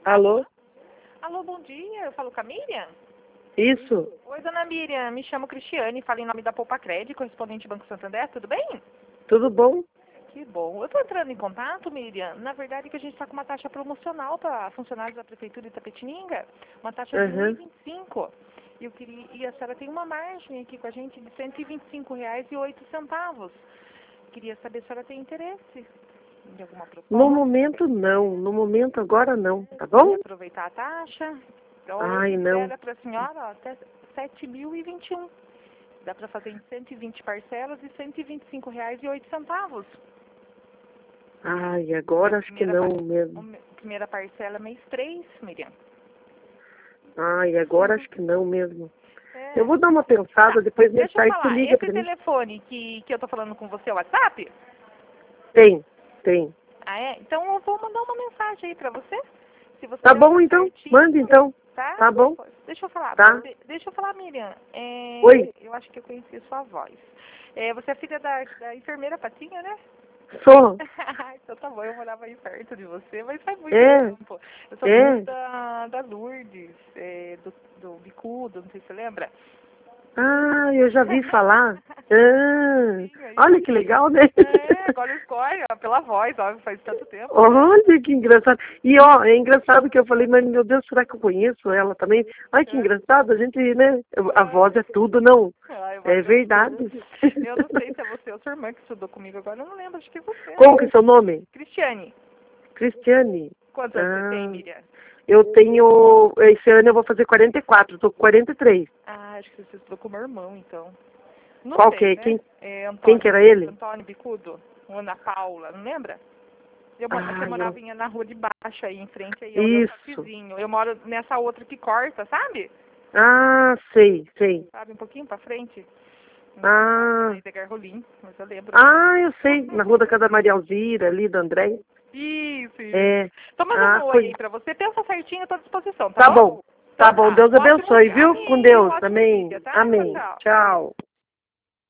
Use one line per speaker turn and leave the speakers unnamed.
Alô?
Alô, bom dia. Eu falo com a Miriam?
Isso?
Oi, dona Miriam. Me chamo Cristiane, falo em nome da Poupa Crédito, correspondente Banco Santander. Tudo bem?
Tudo bom?
Que bom. Eu estou entrando em contato, Miriam. Na verdade, que a gente está com uma taxa promocional para funcionários da Prefeitura de Itapetininga. Uma taxa de
Uhum.
1,25. E eu queria, e a senhora tem uma margem aqui com a gente de R$ 125,08. Queria saber se a senhora tem interesse em alguma proposta.
No momento não. No momento agora não. Tá bom?
Aproveitar a taxa. Então,
Ai, não.
espera para a senhora ó, até 7.021. Dá para fazer em 120 parcelas de R$ 125,08.
Ai, agora acho que não mesmo.
Primeira parcela, mês 3, Miriam.
Ai, agora acho que não mesmo.
É.
Eu vou dar uma pensada, depois mais
Deixa eu
tarde tu
falar,
liga
esse
pra mim.
telefone que eu tô falando com você é o WhatsApp?
Tem.
Ah, é? Então eu vou mandar uma mensagem aí pra você. Se você
Tá
pensar
bom então?
certinho,
Manda então.
tá?
Tá bom?
Deixa eu falar.
Tá.
Deixa eu falar, Miriam.
Oi?
Eu acho que eu conheci a sua voz. Você é filha da enfermeira Patinha, né?
Sou.
Então tá bom, eu morava aí perto de você, mas faz muito
É.
tempo. Eu sou
É.
filha da Lourdes, do Bicudo, não sei se você lembra.
Ah, eu já vi falar. Ah,
Sim, aí
olha que legal, né?
agora escolhe, ó, pela voz, ó, faz tanto tempo.
Olha que engraçado. E ó, é engraçado que eu falei, mas meu Deus, será que eu conheço ela também? Ai, que engraçado, a gente, né? A voz é tudo, não. É verdade.
Eu não sei se é você ou sua irmã que estudou comigo agora, eu não lembro, acho que é você.
Qual que é seu nome?
Cristiane,
Cristiane.
quantos anos você tem, Miriam?
Eu tenho, esse ano eu vou fazer 44, tô com 43.
Acho que você estudou com meu irmão, então. Não
Qual
sei,
que é?
né?
Quem
Antônio,
que era ele?
Antônio Bicudo, ou Ana Paula, não lembra? Você
Ah,
morava na rua de baixo aí, em frente aí, onde eu sou
Isso.
vizinho. Eu moro nessa outra que corta, sabe?
Ah, sei.
Sabe, um pouquinho pra frente.
Ah.
Edgar Rolim, mas eu lembro.
Ah, eu sei. Na rua da casa da Maria Alzira, ali do André.
Isso.
É.
Tô mandando um oi aí pra você. Pensa certinho, eu tô à disposição, tá
Tá
bom?
bom. Tá bom. Deus
Ótimo
abençoe,
dia.
viu? Com
Amém.
Deus.
Ótimo
Amém.
dia, tá?
Amém.
Tchau.
Tchau.